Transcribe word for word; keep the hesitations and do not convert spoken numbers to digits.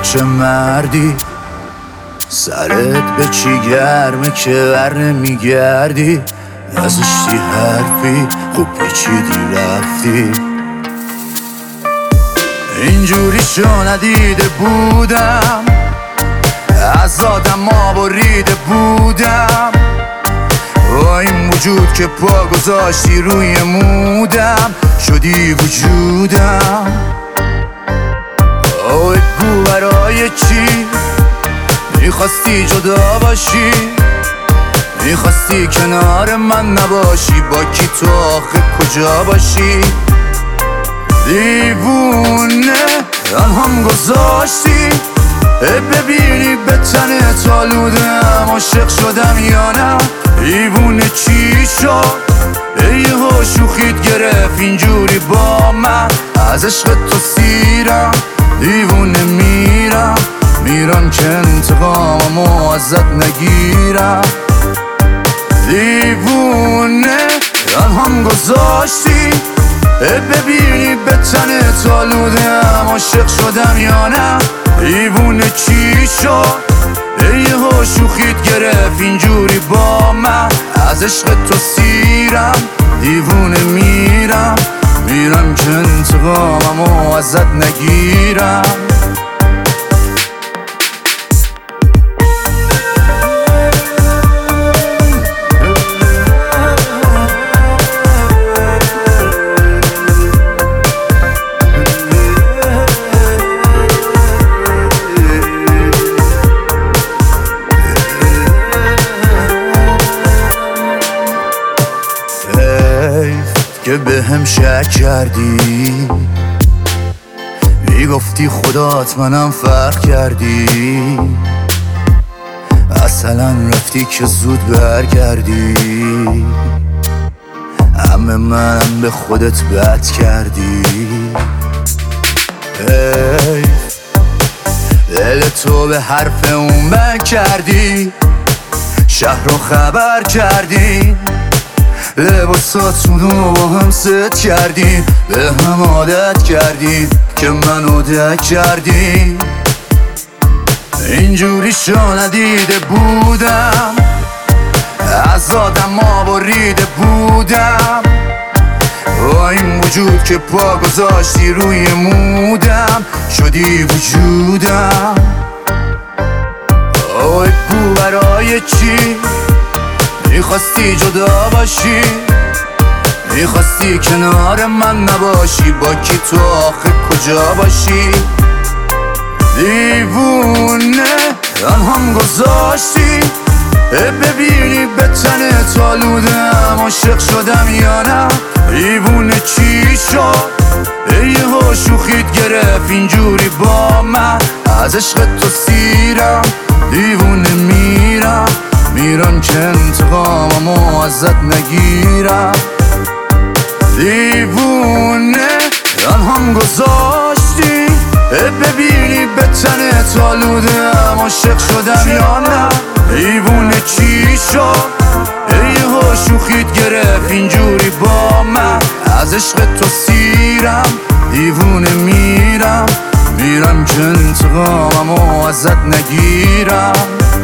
چه مردی، سرت به چی گرمه که بر نمیگردی. نزشتی حرفی خوب پیچیدی رفتی. اینجوری شو ندیده بودم، از آدم بریده بودم. با این وجود که پا گذاشتی روی مودم، شدی وجودم. اوه بگو برای چی میخواستی جدا باشی، میخواستی کنار من نباشی. با کی تو آخه کجا باشی؟ دیوونه هم گذاشتی ببینی به تنت آلودم. عاشق شدم یا نه؟ دیوونه چی شد؟ یهو شوخیت گرفت اینجوری با من. از عشق تو سیرم، دیوونه میرم میرم که انتقاممو ازت نگیرم. دیوونه هم گذاشتی ببینی به تنت آلودم. عاشق شدم یا نه؟ دیوونه چی شد؟ یهو شوخیت گرفت اینجوری با من. از عشق تو سیرم، دیوونه میرم میرم که انتقاممو ازت نگیرم. که به هم شک کردی، میگفتی خدات منم فرق کردی. اصلا رفتی که زود برگردی، همه منم به خودت بد کردی. دل تو به حرف اون بند کردی، شهر رو خبر کردی. لباساتونو با هم ست کردین، به هم عادت کردین که منو دک کردین. اینجوری شو ندیده بودم، از آدم بریده بودم. با این وجود که پا گذاشتی روی مودم، شدی وجودم. اوه بگو برای چی میخواستی جدا باشی، میخواستی کنار من نباشی. با کی تو آخه کجا باشی؟ دیوونه هم گذاشتی ببینی به تنت آلودم. عاشق شدم یا نه؟ دیوونه چی شد؟ یهو شوخیت گرفت اینجوری با من. از عشق تو سیرم، دیوونه میرم میرم که انتقاممو ازت نگیرم. دیوونه هم گذاشتی ببینی به تنت آلودم. عاشق شدم یا نه؟ دیوونه چی شد؟ یهو شوخیت گرفت اینجوری با من. از عشق تو سیرم، دیوونه میرم میرم که انتقاممو ازت نگیرم.